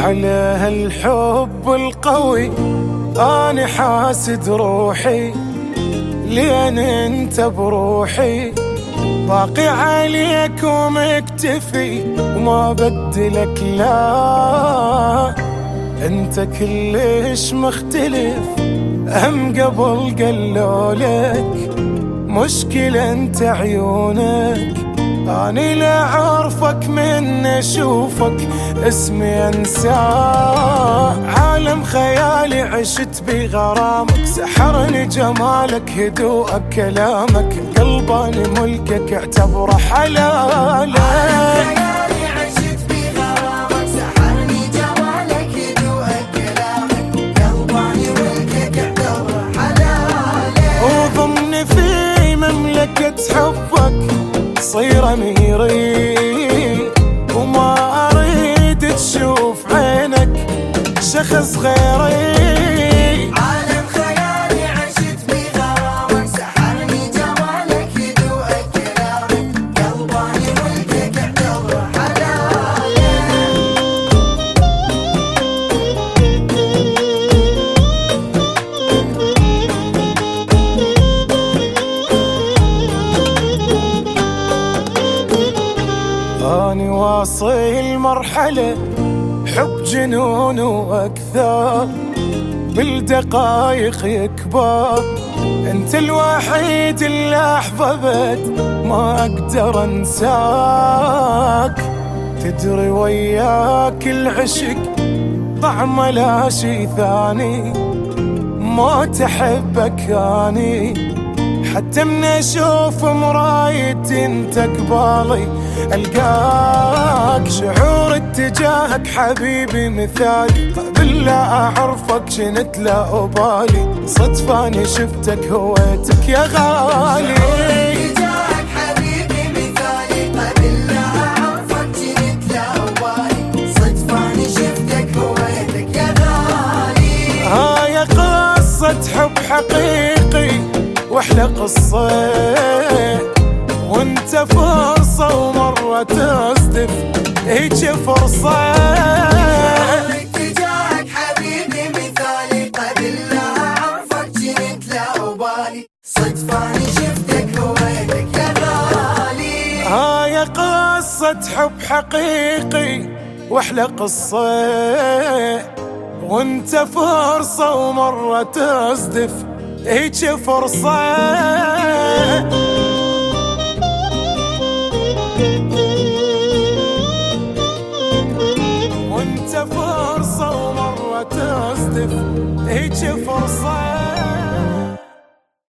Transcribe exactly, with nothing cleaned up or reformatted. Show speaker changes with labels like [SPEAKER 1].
[SPEAKER 1] على هالحب القوي أنا حاسد روحي، لين انت بروحي باقي عليك ومكتفي وما بدلك. لا انت كلش مختلف، هم قبل قالولك مشكلة انت عيونك. أنا لا أعرفك من أشوفك اسمي أنساه. عالم خيالي عشت بغرامك، سحرني جمالك هدوءك كلامك. قلباني ملكك اعتبره حلالك. حبك صير أميري وما أريد تشوف عينك شخص غيري.
[SPEAKER 2] عالم خيالي عشت بغرامك، سحرني جمالك هدوءك كلامك. قلباني ملكك اعتبره حلالك.
[SPEAKER 1] أني واصل مرحلة حب جنون وأكثر، بالدقايق يكبر. أنت الوحيد اللي أحببت ما أقدر أنساك. تدري وياك العشق طعمه لا شي ثاني، ما تحبك أني حتى من أشوف مرايتي انت قبالي ألقاك. شعور اتجاهك حبيبي مثالي، قبل لا أعرفك جنت لا أبالي. صدفاني شفتك هويتك يا غالي.
[SPEAKER 2] اتجاهك حبيبي مثالي، قبل لا أعرفك جنت لا أبالي. صدفاني شفتك هويتك يا غالي.
[SPEAKER 1] هاي قصة حب حقيقي واحلى قصة، وانت فرصة ومرة تصدف هيك فرصة.
[SPEAKER 2] اتجاهك حبيبي مثالي، قبل لا أعرفك جنت لا أبالي. صدفاني شفتك هويتك يا غالي.
[SPEAKER 1] هاي قصة حب حقيقي واحلى قصة، وانت فرصة ومرة تصدف هيك فرصة. وانت فرصة ومرة تصدف هيك فرصة.